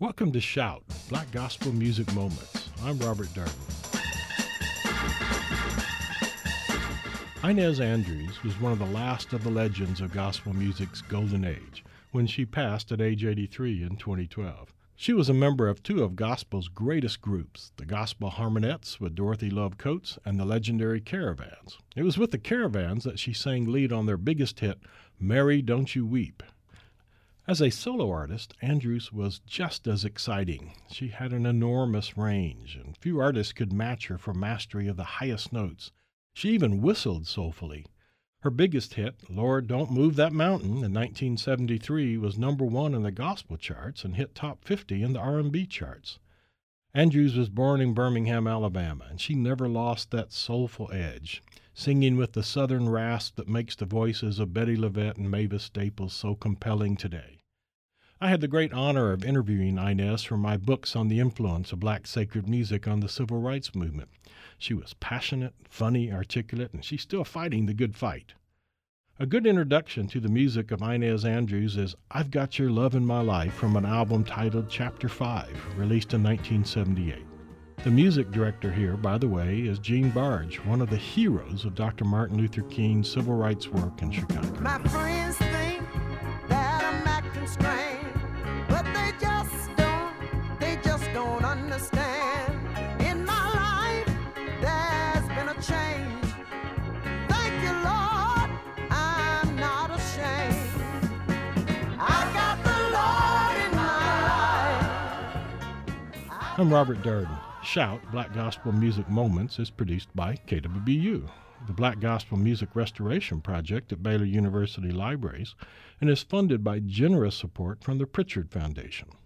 Welcome to Shout, Black Gospel Music Moments. I'm Robert Darden. Inez Andrews was one of the last of the legends of gospel music's golden age when she passed at age 83 in 2012. She was a member of two of gospel's greatest groups, the Gospel Harmonettes with Dorothy Love Coates and the legendary Caravans. It was with the Caravans that she sang lead on their biggest hit, Mary Don't You Weep. As a solo artist, Andrews was just as exciting. She had an enormous range, and few artists could match her for mastery of the highest notes. She even whistled soulfully. Her biggest hit, Lord Don't Move That Mountain, in 1973, was number one in the gospel charts and hit top 50 in the R&B charts. Andrews was born in Birmingham, Alabama, and she never lost that soulful edge, singing with the southern rasp that makes the voices of Betty LaVette and Mavis Staples so compelling today. I had the great honor of interviewing Inez for my books on the influence of black sacred music on the civil rights movement. She was passionate, funny, articulate, and she's still fighting the good fight. A good introduction to the music of Inez Andrews is I've Got Your Love in My Life from an album titled Chapter 5, released in 1978. The music director here, by the way, is Gene Barge, one of the heroes of Dr. Martin Luther King's civil rights work in Chicago. My friends think that I'm acting strange, but they just don't understand. In my life, there's been a change. Thank you, Lord, I'm not ashamed. I got the Lord in my life. I'm Robert Darden. Shout, Black Gospel Music Moments is produced by KWBU, the Black Gospel Music Restoration Project at Baylor University Libraries, and is funded by generous support from the Pritchard Foundation.